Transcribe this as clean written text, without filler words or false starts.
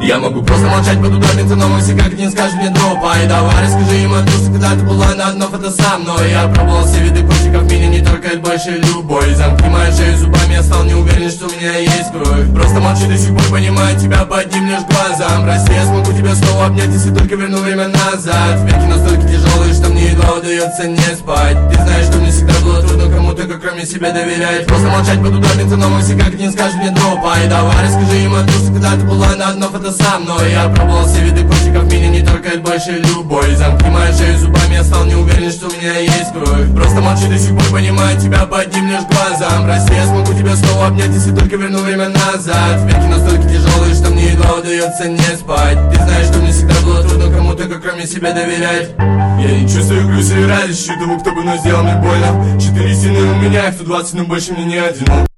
Я могу просто молчать, буду дорниться, но мысли как не скажешь мне дропай. Давай расскажи им о том, когда ты была на одно фото со мной. Я пробовал все виды котиков, меня не торкает больше любой. Замкни мою шею зубами, я стал не уверен, что у меня есть кровь. Просто молчи, до сих пор понимаю тебя по одним лишь глазам. Прости, я смогу тебя снова обнять, если только верну время назад. Веки настолько тяжелые, что мне едва удается не спать. Ты знаешь, что мне всегда было трудно кому-то, как кроме себя доверять. Просто молчать, буду дорниться, но мысли как не скажешь мне дропай. Давай расскажи им о том, когда ты была на одно фото со мной. Я пробовал все виды котиков, меня не торкает больше любой. Замкни мою шею зубами, я стал не уверен, что у меня есть кровь. Просто молчи, до сих пор понимаю тебя по одним лишь глазам. Прости, я смогу тебя снова обнять, если только верну время назад. Веки настолько тяжелые, что мне едва удается не спать. Ты знаешь, что мне всегда было трудно кому-то, как кроме себя доверять. Я не чувствую грусть и радость, ищу того, кто бы, но сделал мне больно. 4 стены у меня, их 120, но больше мне не одинок.